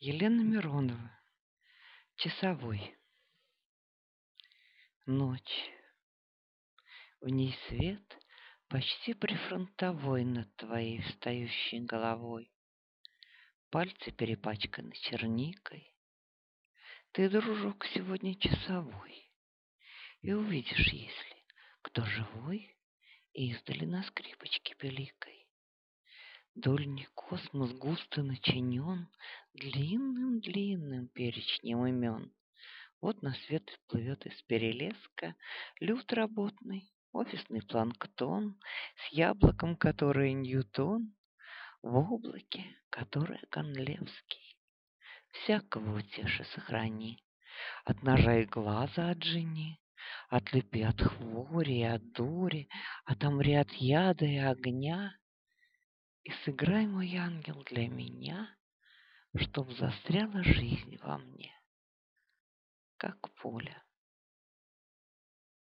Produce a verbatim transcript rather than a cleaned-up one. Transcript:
Елена Миронова. Часовой. Ночь. В ней свет почти прифронтовой над твоей встающей головой. Пальцы перепачканы черникой. Ты, дружок, сегодня часовой. И увидишь, если кто живой, издали на скрипочке великой. Дольний космос густо начинен длинным-длинным перечнем имен. Вот на свет плывет из перелеска люд работный, офисный планктон, с яблоком, которое Ньютон, в облаке, которое Конлевский. Всякого утеши сохрани, от ножа и глаза отжени, отлепи от хвори и от дури, отомри от яда и огня. И сыграй, мой ангел, для меня, чтоб застряла жизнь во мне, как поле